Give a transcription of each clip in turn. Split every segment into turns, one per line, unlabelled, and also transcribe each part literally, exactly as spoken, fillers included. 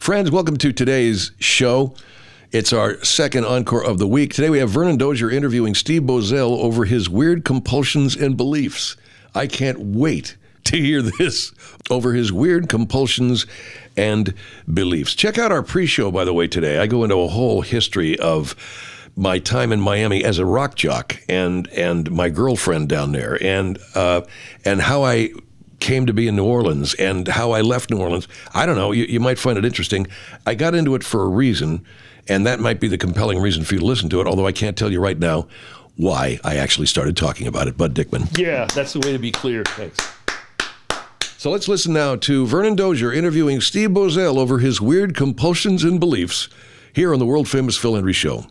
Friends, welcome to today's show. It's our second encore of the week. Today we have Vernon Dozier interviewing Steve Boesel over his weird compulsions and beliefs. I can't wait to hear this over his weird compulsions and beliefs. Check out our pre-show, by the way, today. I go into a whole history of my time in Miami as a rock jock and and my girlfriend down there and uh, and how I came to be in New Orleans and how I left New Orleans. I don't know. You, you might find it interesting. I got into it for a reason, and that might be the compelling reason for you to listen to it, although I can't tell you right now why I actually started talking about it. Bud Dickman.
Yeah, that's the way to be clear. Thanks.
So let's listen now to Vernon Dozier interviewing Steve Boesel over his weird compulsions and beliefs here on the world-famous Phil Hendrie Show.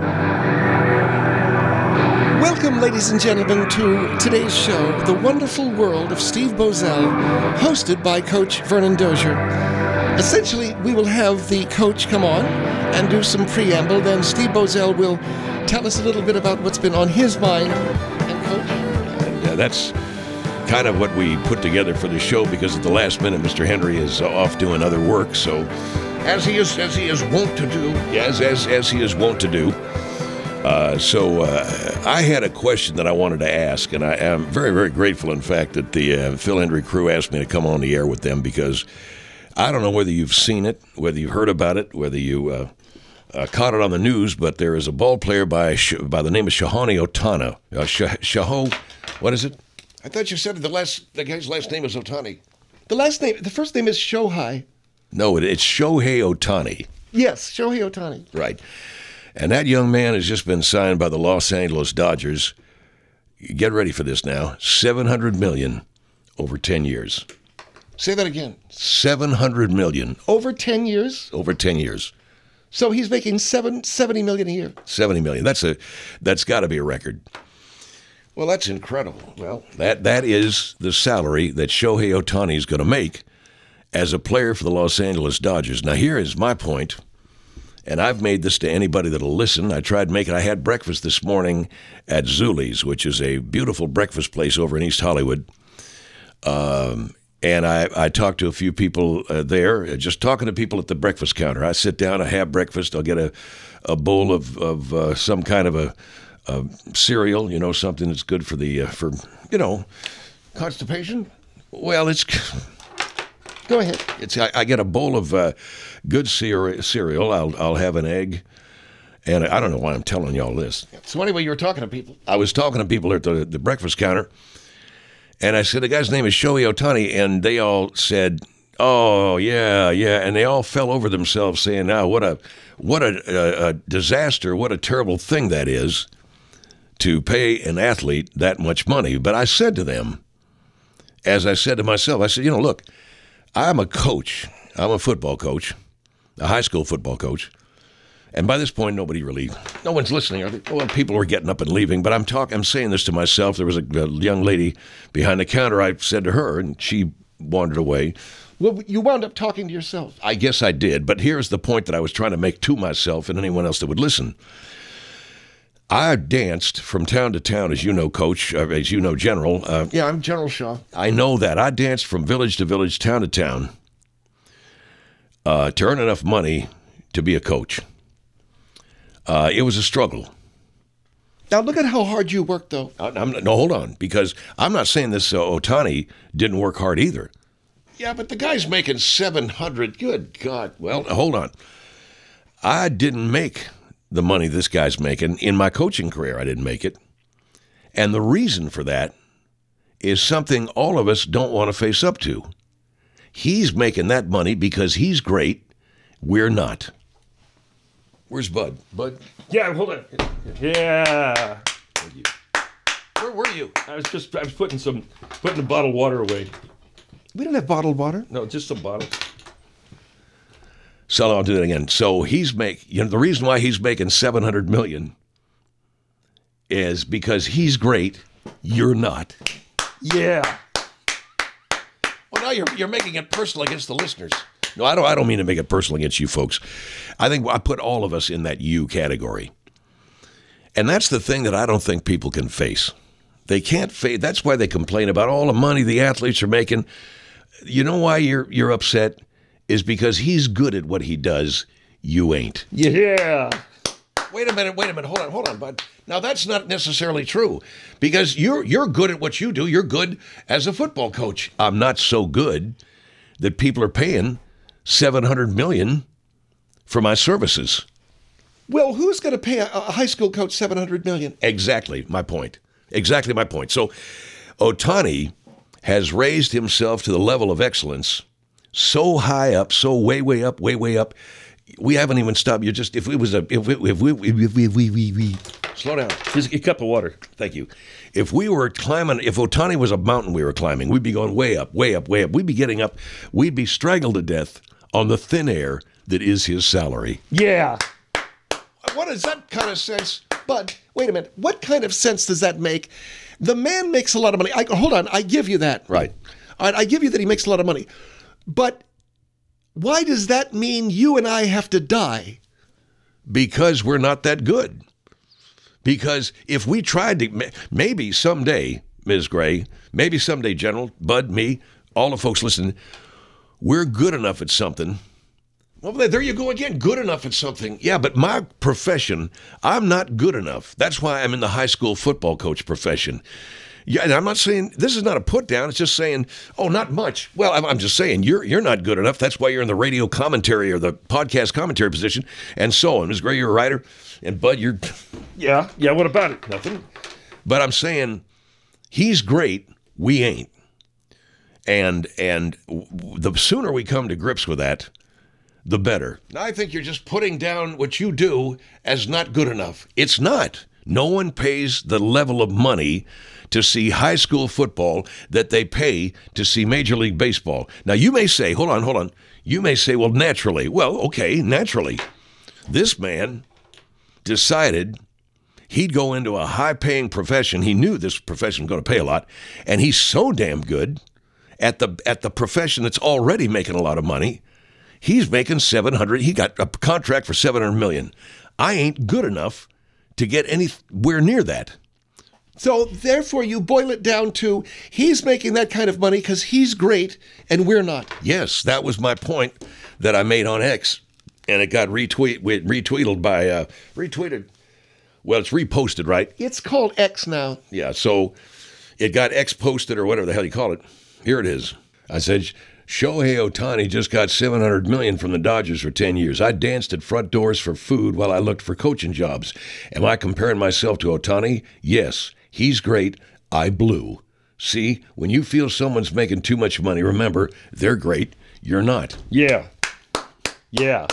Welcome, ladies and gentlemen, to today's show, The Wonderful World of Steve Boesel, hosted by Coach Vernon Dozier. Essentially, we will have the coach come on and do some preamble, then Steve Boesel will tell us a little bit about what's been on his mind. And Coach?
And uh, that's kind of what we put together for the show, because at the last minute, Mister Hendrie is uh, off doing other work, so as he is as he is wont to do, as as as he is wont to do. Uh, so uh, I had a question that I wanted to ask, and I am very, very grateful, in fact, that the uh, Phil Hendrie crew asked me to come on the air with them, because I don't know whether you've seen it, whether you've heard about it, whether you uh, uh, caught it on the news, but there is a ball player by by the name of Shohei Ohtani. Uh, Shohei, what is it? I thought you said the last the guy's last name is Ohtani.
The last name, the first name is Shohei.
No, it, it's Shohei Ohtani.
Yes, Shohei Ohtani.
Right. And that young man has just been signed by the Los Angeles Dodgers. Get ready for this now. seven hundred million dollars over ten years.
Say that again.
seven hundred million dollars.
Over ten years?
Over ten years.
So he's making seven, seventy million dollars a year.
seventy million dollars. That's a that's got to be a record. Well, that's incredible. Well, that that is the salary that Shohei Ohtani is going to make as a player for the Los Angeles Dodgers. Now, here is my point. And I've made this to anybody that'll listen. I tried making, I had breakfast this morning at Zuli's, which is a beautiful breakfast place over in East Hollywood. Um, and I, I talked to a few people uh, there, just talking to people at the breakfast counter. I sit down, I have breakfast, I'll get a, a bowl of, of uh, some kind of a, a cereal, you know, something that's good for the, uh, for, you know, constipation. Well, it's...
Go ahead.
It's I, I get a bowl of uh, good cereal. I'll I'll have an egg, and I don't know why I'm telling you all this.
So anyway, you were talking to people.
I was talking to people at the, the breakfast counter, and I said, the guy's name is Shohei Ohtani, and they all said, oh, yeah, yeah, and they all fell over themselves saying, oh, what a, what a, a, a disaster, what a terrible thing that is to pay an athlete that much money. But I said to them, as I said to myself, I said, you know, look, I'm a coach. I'm a football coach, a high school football coach. And by this point, nobody really, no one's listening. Are they? Well, people are getting up and leaving, but I'm talking, I'm saying this to myself. There was a, a young lady behind the counter. I said to her, and she wandered away.
Well, you wound up talking to yourself.
I guess I did, but here's the point that I was trying to make to myself and anyone else that would listen. I danced from town to town, as you know, Coach, uh, as you know, General. Uh,
yeah, I'm General Shaw.
I know that. I danced from village to village, town to town, uh, to earn enough money to be a coach. Uh, it was a struggle.
Now, look at how hard you worked, though.
I, I'm, no, hold on, because I'm not saying this uh, Ohtani didn't work hard either. Yeah, but the guy's making seven hundred. Good God. Well, hold on. I didn't make the money this guy's making. In my coaching career, I didn't make it. And the reason for that is something all of us don't want to face up to. He's making that money because he's great. We're not. Where's Bud? Bud?
Yeah, hold on. Yeah.
Where were you?
I was just, I was putting some, putting the bottled water away.
We don't have bottled water.
No, just some bottle.
So I'll do it again. So he's make you know the reason why he's making seven hundred million dollars is because he's great. You're not.
Yeah.
Well, now you're you're making it personal against the listeners. No, I don't. I don't mean to make it personal against you folks. I think I put all of us in that you category, and that's the thing that I don't think people can face. They can't face. That's why they complain about all the money the athletes are making. You know why you're you're upset? is because he's good at what he does. You ain't.
Yeah.
Wait a minute, wait a minute, hold on, hold on, bud. Now that's not necessarily true because you're you're good at what you do. You're good as a football coach. I'm not so good that people are paying seven hundred million dollars for my services.
Well, who's going to pay a, a high school coach seven hundred million dollars?
Exactly my point. Exactly my point. So Ohtani has raised himself to the level of excellence so high up, so way, way up, way, way up. We haven't even stopped. You just if it was a if we if we if we, we, we, we slow down.
Here's a cup of water.
Thank you. If we were climbing, if Ohtani was a mountain we were climbing, we'd be going way up, way up, way up. We'd be getting up. We'd be strangled to death on the thin air that is his salary.
Yeah.
What is that kind of sense? Bud, wait a minute. What kind of sense does that make? The man makes a lot of money. I, hold on. I give you that.
Right.
All right, I give you that he makes a lot of money. But why does that mean you and I have to die?
Because we're not that good. Because if we tried to, maybe someday, Miz Gray, maybe someday, General, Bud, me, all the folks listening, we're good enough at something. Well, there you go again, good enough at something. Yeah, but my profession, I'm not good enough. That's why I'm in the high school football coach profession. Yeah, and I'm not saying, this is not a put down, it's just saying, oh, not much. Well, I'm, I'm just saying, you're you're not good enough. That's why you're in the radio commentary or the podcast commentary position, and so on. Miz Gray, you're a writer, and Bud, you're...
Yeah. Yeah, what about it? Nothing.
But I'm saying, he's great, we ain't. And, and the sooner we come to grips with that, the better. I think you're just putting down what you do as not good enough. It's not. No one pays the level of money to see high school football that they pay to see Major League Baseball. Now, you may say, hold on, hold on. You may say, well, naturally. Well, okay, naturally. This man decided he'd go into a high-paying profession. He knew this profession was going to pay a lot, and he's so damn good at the at the profession that's already making a lot of money. He's making seven hundred. He got a contract for seven hundred million. I ain't good enough to get anywhere near that.
So therefore you boil it down to he's making that kind of money because he's great and we're not.
Yes, that was my point that I made on X, and it got retweet retweeted by uh, retweeted. Well, it's reposted, right?
It's called X now.
Yeah, so it got X posted or whatever the hell you call it. Here it is. I said, Shohei Ohtani just got seven hundred million dollars from the Dodgers for ten years. I danced at front doors for food while I looked for coaching jobs. Am I comparing myself to Ohtani? Yes. He's great. I blew. See, when you feel someone's making too much money, remember, they're great. You're not.
Yeah. Yeah.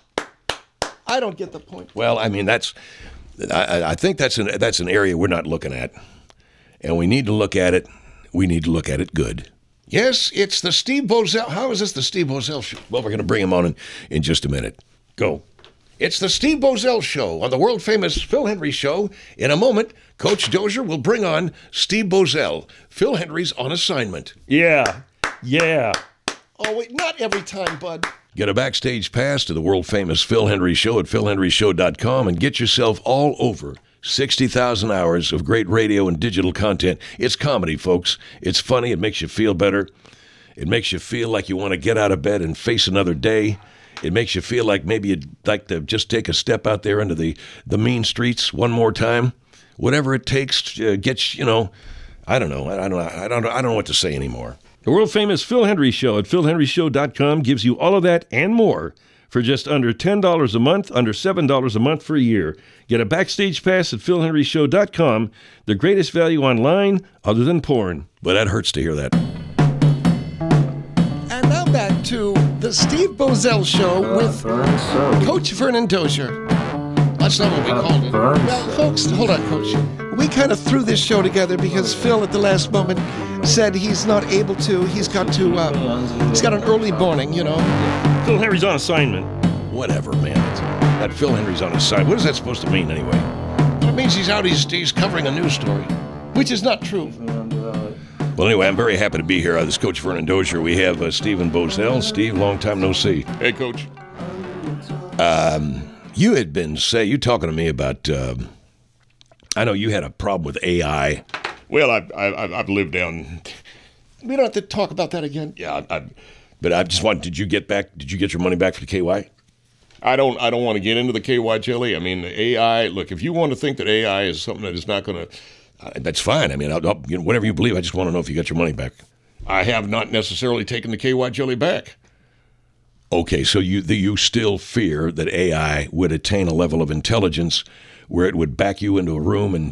I don't get the point.
Well, I mean, that's, I, I think that's an, that's an area we're not looking at. And we need to look at it. We need to look at it good. Yes, it's the Steve Boesel. How is this the Steve Boesel show? Well, we're going to bring him on in, in just a minute. Go. It's the Steve Boesel Show on the world-famous Phil Hendrie Show. In a moment, Coach Dozier will bring on Steve Boesel. Phil Hendrie's on assignment.
Yeah. Yeah.
Oh, wait, not every time, Bud.
Get a backstage pass to the world-famous Phil Hendrie Show at phil hendrie show dot com and get yourself all over sixty thousand hours of great radio and digital content. It's comedy, folks. It's funny. It makes you feel better. It makes you feel like you want to get out of bed and face another day. It makes you feel like maybe you'd like to just take a step out there into the, the mean streets one more time. Whatever it takes uh, gets, you know, I don't know. I don't know. I don't know. I don't know what to say anymore.
The world-famous Phil Hendrie Show at phil hendrie show dot com gives you all of that and more for just under ten dollars a month, under seven dollars a month for a year. Get a backstage pass at phil hendrie show dot com, the greatest value online other than porn.
But that hurts to hear that.
And now back to the Steve Boesel Show with Coach Vernon Dozier. That's not what we called it. Well, folks, hold on, Coach. We kind of threw this show together because Phil, at the last moment, said he's not able to. He's got to. Uh, he's got an early morning, you know.
Phil Hendrie's on assignment.
Whatever, man. That Phil Hendrie's on his side. What is that supposed to mean, anyway?
It means he's out. He's, he's covering a news story, which is not true.
Well, anyway, I'm very happy to be here. Uh, this is Coach Vernon Dozier. We have uh, Stephen Boesel. Steve, long time no see.
Hey, Coach.
Um, you had been say you talking to me about. Uh, I know you had a problem with A I.
Well, I've, I've, I've lived down.
We don't have to talk about that again.
Yeah, I,
But I just want, did you get back, did you get your money back for the K Y?
I don't. I don't want to get into the K Y jelly. I mean, the A I. Look, if you want to think that A I is something that is not going to,
Uh, that's fine. I mean, I'll, I'll, you know, whatever you believe, I just want to know if you got your money back.
I have not necessarily taken the K Y jelly back.
Okay, so you the, you still fear that A I would attain a level of intelligence where it would back you into a room and...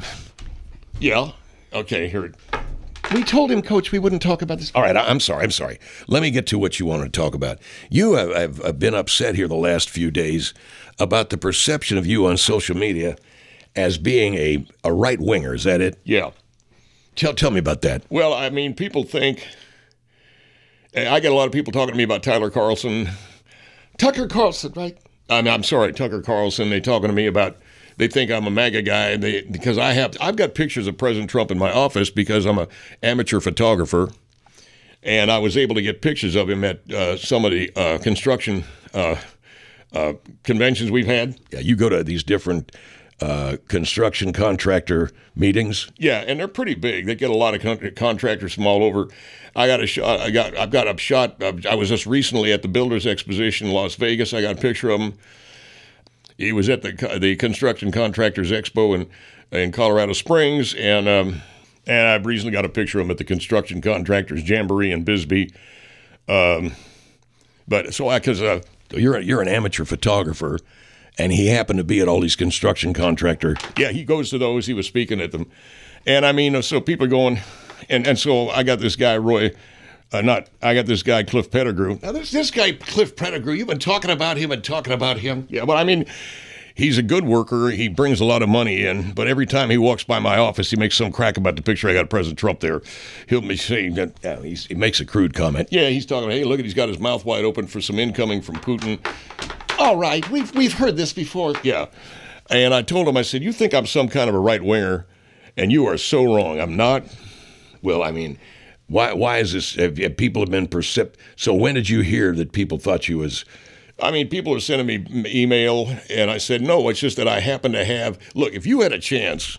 Yeah. Okay. Here.
We told him, Coach, we wouldn't talk about this.
All right, I- I'm sorry, I'm sorry. Let me get to what you wanted to talk about. You have, have, have been upset here the last few days about the perception of you on social media as being a, a right-winger. Is that it?
Yeah.
Tell, tell me about that.
Well, I mean, people think. I get a lot of people talking to me about Tyler Carlson.
Tucker Carlson, right?
I mean, I'm sorry, Tucker Carlson. They talking to me about. They think I'm a MAGA guy, and they because I have I've got pictures of President Trump in my office because I'm an amateur photographer, and I was able to get pictures of him at uh, some of the uh, construction uh, uh, conventions we've had.
Yeah, you go to these different uh, construction contractor meetings.
Yeah, and they're pretty big. They get a lot of con- contractors from all over. I got a shot. I got. I've got a shot. I was just recently at the Builders Exposition in Las Vegas. I got a picture of him. He was at the the Construction Contractors Expo in in Colorado Springs, and um, and I've recently got a picture of him at the Construction Contractors Jamboree in Bisbee. Um, but so I because uh,
you're a, you're an amateur photographer, and he happened to be at all these construction contractor.
Yeah, he goes to those. He was speaking at them, and I mean, so people are going, and and so I got this guy Roy. Uh, not, I got this guy, Cliff Pettigrew.
Now, there's this guy, Cliff Pettigrew. You've been talking about him and talking about him.
Yeah, but I mean, he's a good worker. He brings a lot of money in. But every time he walks by my office, he makes some crack about the picture I got of President Trump there. He'll be saying that.
Yeah, he's, he makes a crude comment.
Yeah, he's talking, hey, look, he's got his mouth wide open for some incoming from Putin.
All right, we've, we've heard this before.
Yeah. And I told him, I said, you think I'm some kind of a right-winger, and you are so wrong. I'm not.
Well, I mean... Why Why is this? Have, have people have been percept? So when did you hear that people thought you was?
I mean, people are sending me email, and I said, no, it's just that I happen to have. Look, if you had a chance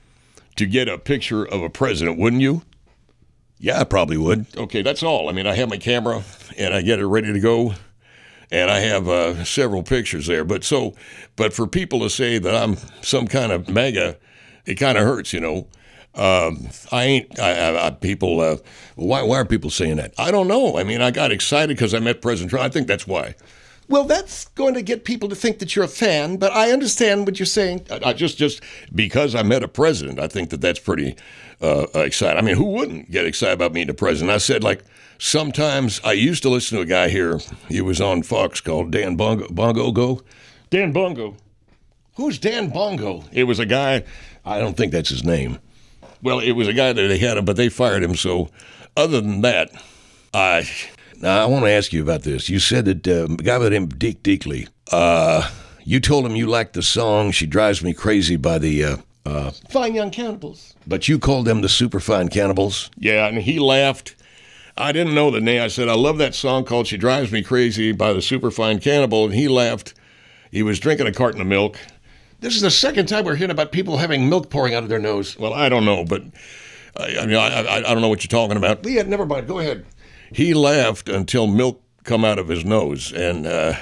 to get a picture of a president, wouldn't you?
Yeah, I probably would.
Okay, that's all. I mean, I have my camera, and I get it ready to go, and I have uh, several pictures there. But so, but for people to say that I'm some kind of MAGA, it kind of hurts, you know. Um, I ain't, I, I, I people, uh,
why, why are people saying that?
I don't know. I mean, I got excited because I met President Trump. I think that's why.
Well, that's going to get people to think that you're a fan, but I understand what you're saying.
I, I just, just because I met a president, I think that that's pretty uh, exciting. I mean, who wouldn't get excited about meeting a president? I said, like, sometimes I used to listen to a guy here. He was on Fox called Dan Bongo. Bongo Go?
Dan Bongo.
Who's Dan Bongo? It was a guy.
I don't think that's his name.
Well, it was a guy that they had him, but they fired him. So other than that, I...
Now, I want to ask you about this. You said that uh, a guy by the name of Deke Deakley, uh, you told him you liked the song She Drives Me Crazy by the... Uh, uh,
Fine Young Cannibals.
But you called them the Superfine Cannibals?
Yeah, and he laughed. I didn't know the name. I said, I love that song called She Drives Me Crazy by the Superfine Cannibal, and he laughed. He was drinking a carton of milk.
This is the second time we're hearing about people having milk pouring out of their nose.
Well, I don't know, but I, I mean, I, I, I don't know what you're talking about.
Yeah, never mind. Go ahead.
He laughed until milk come out of his nose, and uh,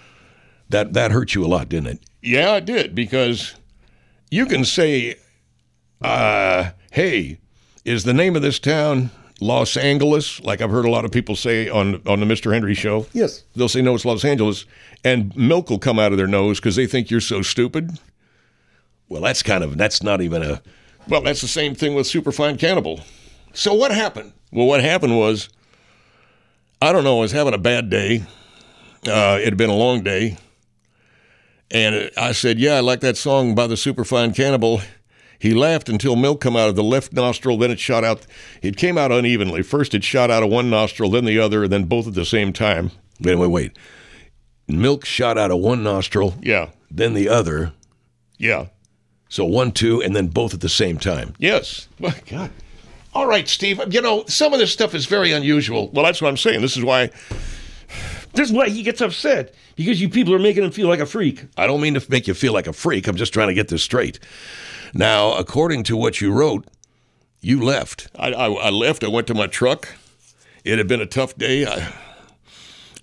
that that hurt you a lot, didn't it?
Yeah, it did, because you can say, uh, "Hey, is the name of this town Los Angeles?" Like I've heard a lot of people say on on the Mister Henry show.
Yes,
they'll say, "No, it's Los Angeles," and milk will come out of their nose because they think you're so stupid.
Well, that's kind of, that's not even a...
Well, that's the same thing with Superfine Cannibal.
So what happened?
Well, what happened was, I don't know, I was having a bad day. Uh, it had been a long day. And I said, yeah, I like that song by the Superfine Cannibal. He laughed until milk come out of the left nostril, then it shot out. It came out unevenly. First it shot out of one nostril, then the other, and then both at the same time.
Wait, wait, wait. Milk shot out of one nostril.
Yeah.
Then the other.
Yeah.
So one, two, and then both at the same time.
Yes.
My God. All right, Steve. You know, some of this stuff is very unusual.
Well, that's what I'm saying. This is why...
This is why he gets upset, because you people are making him feel like a freak.
I don't mean to make you feel like a freak. I'm just trying to get this straight. Now, according to what you wrote, you left.
I, I, I left. I went to my truck. It had been a tough day. I,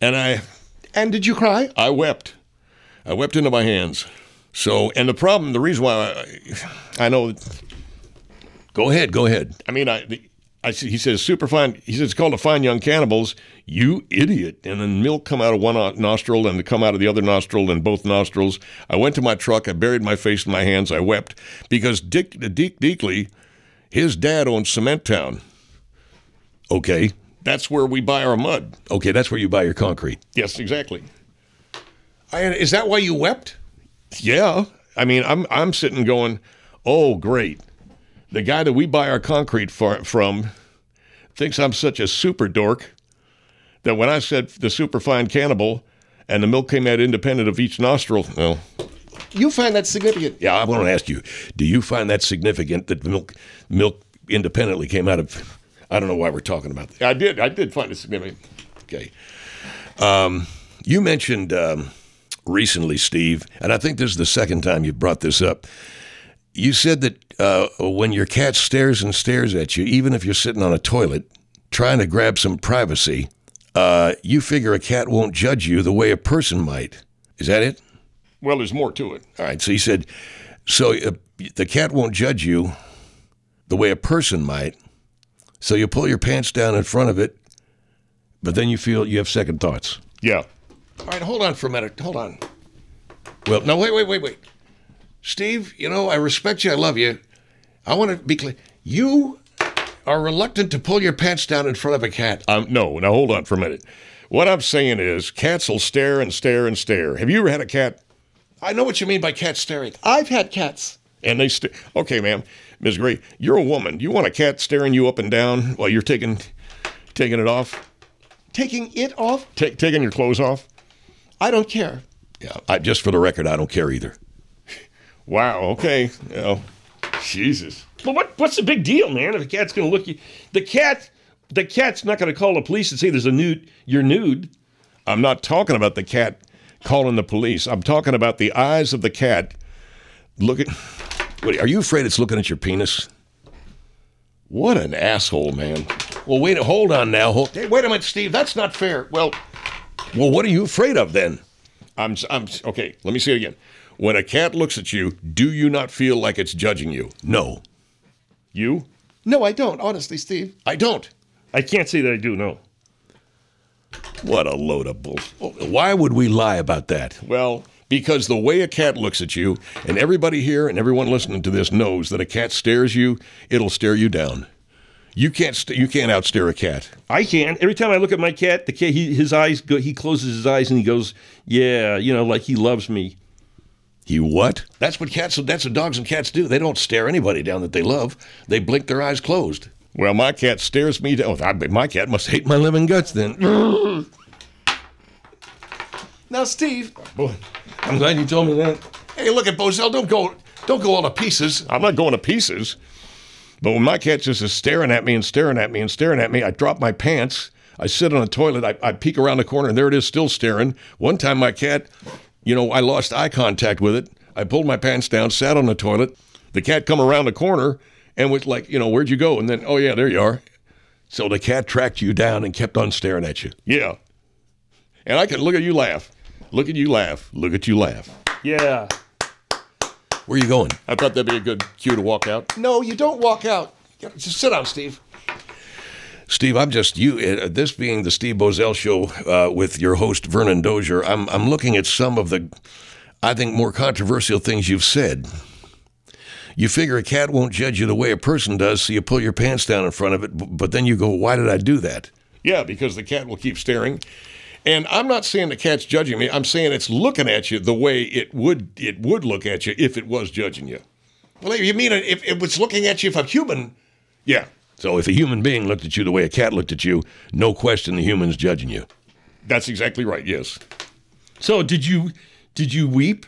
And I,
And did you cry?
I wept. I wept into my hands. So, and the problem, the reason why I, I know,
Go ahead, go ahead.
I mean, I, I see, he says super fine. He says it's called a fine young cannibals. You idiot! And then milk come out of one nostril and come out of the other nostril and both nostrils. I went to my truck. I buried my face in my hands. I wept because Dick Dick Deakley, his dad owns Cement Town.
Okay,
That's where we buy our mud.
okay, that's where you buy your concrete.
Yes, exactly.
I, is that why you wept?
Yeah. I mean, I'm I'm sitting going, oh, great. The guy that we buy our concrete for, from thinks I'm such a super dork that when I said the superfine cannibal and the milk came out independent of each nostril, well,
You find that significant.
Yeah, I want to ask you, do you find that significant that milk milk independently came out of, I don't know why we're talking about that.
I did. I did find it significant.
Okay. Um, you mentioned um, recently, Steve, and I think this is the second time you've brought this up. You said that uh, when your cat stares and stares at you, even if you're sitting on a toilet trying to grab some privacy, uh, you figure a cat won't judge you the way a person might. Is that it?
Well, there's more to it.
All right. So you said, so uh, the cat won't judge you the way a person might. So you pull your pants down in front of it, but then you feel you have second thoughts.
Yeah.
All right, hold on for a minute. Hold on. Well, no, wait, wait, wait, wait. Steve, you know, I respect you. I love you. I want to be clear. You are reluctant to pull your pants down in front of a cat.
Um, no, now hold on for a minute. What I'm saying is cats will stare and stare and stare. Have you ever had a cat?
I know what you mean by cat staring. I've had cats.
And they stare. Okay, ma'am. Miz Gray, you're a woman. You want a cat staring you up and down while you're taking taking it off?
Taking it off?
Ta- taking your clothes off?
I don't care.
Yeah. I, just for the record, I don't care either.
Wow, okay. Oh, Jesus.
Well, what what's the big deal, man? If a cat's going to look you, the cat, the cat's not going to call the police and say there's a nude. You're nude.
I'm not talking about the cat calling the police. I'm talking about the eyes of the cat. Look at.
Wait, are you afraid it's looking at your penis?
What an asshole, man.
Well, wait, hold on now. Hold,
Hey, wait a minute, Steve. That's not fair.
Well,
well, what are you afraid of then?
I'm. I'm. Okay. Let me say it again. When a cat looks at you, do you not feel like it's judging you?
No.
You?
No, I don't. Honestly, Steve, I don't.
I can't say that I do. No.
What a load of bull. Why would we lie about that?
Well, because the way a cat looks at you, and everybody here and everyone listening to this knows that a cat stares you, it'll stare you down. You can't st- you can't outstare a cat.
I can. Every time I look at my cat, the cat, he, his eyes go. He closes his eyes and he goes, "Yeah, you know, like he loves me."
He what?
That's what cats. That's what dogs and cats do. They don't stare anybody down that they love. They blink their eyes closed.
Well, my cat stares me down. I, my cat must hate
My living guts then.
Now, Steve.
Boy, I'm glad you told me that.
Hey, look at Bozell. Don't go. Don't go all to pieces.
I'm not going to pieces. But when my cat just is staring at me and staring at me and staring at me, I drop my pants. I sit on the toilet. I, I peek around the corner, and there it is, still staring. One time, my cat, you know, I lost eye contact with it. I pulled my pants down, sat on the toilet. The cat come around the corner and was like, you know, where'd you go? And then, oh, yeah, there you are.
So the cat tracked you down and kept on staring at you.
Yeah. And I could look at you laugh. Look at you laugh. Look at you laugh.
Yeah.
Where are you going?
I thought that'd be a good cue to walk out.
No, you don't walk out. Just sit down, Steve.
Steve, I'm just you. Uh, this being the Steve Bozell Show uh, with your host Vernon Dozier, I'm I'm looking at some of the, I think, more controversial things you've said. You figure a cat won't judge you the way a person does, so you pull your pants down in front of it. b- But then you go, "Why did I do that?"
Yeah, because the cat will keep staring. And I'm not saying the cat's judging me. I'm saying it's looking at you the way it would it would look at you if it was judging you.
Well, you mean if it was looking at you if a human?
Yeah,
So if a human being looked at you the way a cat looked at you, no question the human's judging you.
that's exactly right. Yes.
So did you did you weep?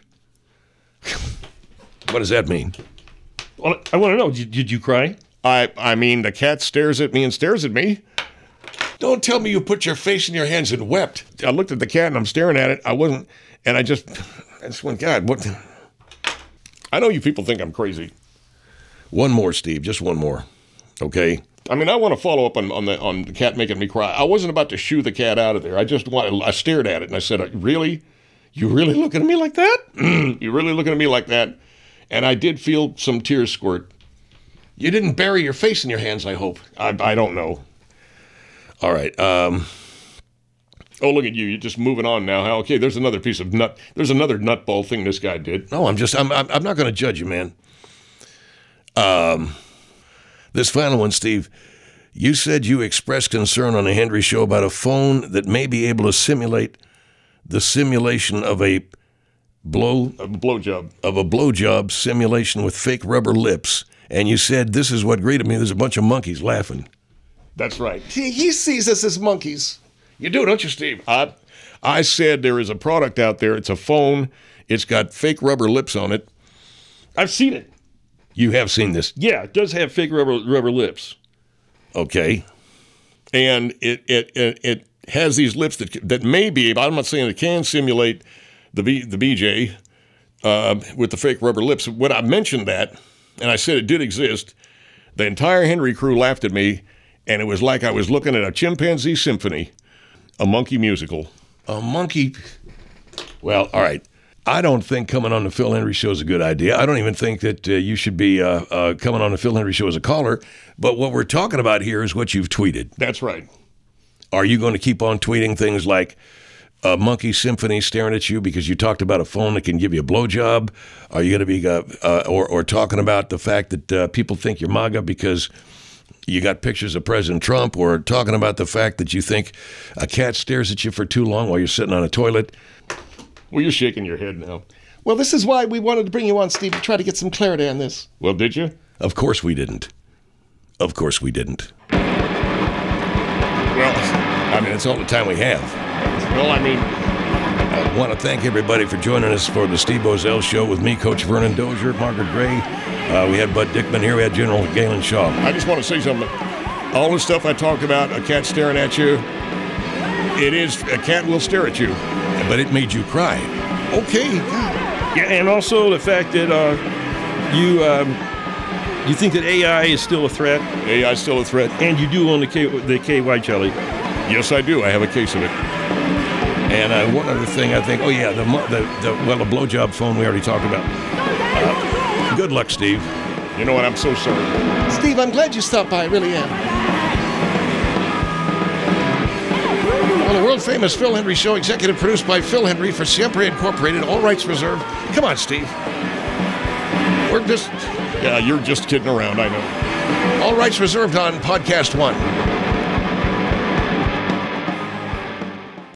What does that mean?
Well, I want to know. Did, did you cry?
I I mean, the cat stares at me and stares at me.
Don't tell me you put your face in your hands and wept.
I looked at the cat and I'm staring at it. I wasn't, and I just, I just went, God, what? I know you people think I'm crazy.
One more, Steve. Just one more. Okay.
I mean, I want to follow up on, on the on the cat making me cry. I wasn't about to shoo the cat out of there. I just wanted, I stared at it and I said, really? You really looking at me like that? You really looking at me like that? And I did feel some tears squirt.
You didn't bury your face in your hands, I hope.
I, I don't know.
All right. Um,
oh, look at you. You're just moving on now. How? Okay, there's another piece of nut. There's another nutball thing this guy did.
no, I'm just, I'm, I'm, I'm not going to judge you, man. Um, this final one, Steve. You said you expressed concern on the Henry Show about a phone that may be able to simulate the simulation of a blow
A blowjob.
of a blowjob simulation with fake rubber lips, and you said this is what greeted me. There's a bunch of monkeys laughing.
That's right.
He, he sees us as monkeys.
You do, don't you, Steve?
I, I said there is a product out there. It's a phone. It's got fake rubber lips on it.
I've seen it.
You have seen this,
Yeah, it does have fake rubber rubber lips.
okay?
And it it it, it has these lips that that may be. I'm not saying it can simulate the B, the B J uh, with the fake rubber lips. When I mentioned that, and I said it did exist, the entire Henry crew laughed at me, and it was like I was looking at a chimpanzee symphony, a monkey musical.
A monkey. Well, all right. I don't think coming on the Phil Henry Show is a good idea. I don't even think that uh, you should be uh, uh, coming on the Phil Henry Show as a caller. But what we're talking about here is what you've tweeted.
That's right.
Are you going to keep on tweeting things like a monkey symphony staring at you because you talked about a phone that can give you a blowjob? Are you going to be, uh, uh, or, or talking about the fact that uh, people think you're MAGA because you got pictures of President Trump, or talking about the fact that you think a cat stares at you for too long while you're sitting on a toilet?
Well, you're shaking your head now.
Well, this is why we wanted to bring you on, Steve, to try to get some clarity on this.
Well, did you?
Of course we didn't. Of course we didn't.
Well,
I mean, it's all the time we have.
well, I mean,
I want to thank everybody for joining us for the Steve Boesel Show with me, Coach Vernon Dozier, Margaret Gray. Uh, we had Bud Dickman here. We had General Galen Shaw.
I just want to say something. All the stuff I talked about, a cat staring at you, it is, a cat will stare at you.
But it made you cry.
Okay.
Yeah, and also the fact that uh, you um, you think that A I is still a threat,
A I is still a threat.
and you do own the K, the K Y jelly.
Yes, I do. I have a case of it.
And uh, one other thing, I think, oh yeah, the, mo- the, the well, the blowjob phone we already talked about. Uh, good luck, Steve.
You know what? I'm so sorry.
Steve, I'm glad you stopped by. I really am. Well, the world-famous Phil Henry Show, executive produced by Phil Henry for Siempre Incorporated, all rights reserved. Come on, Steve. We're just
Yeah, you're just kidding around. I know.
all rights reserved on Podcast One.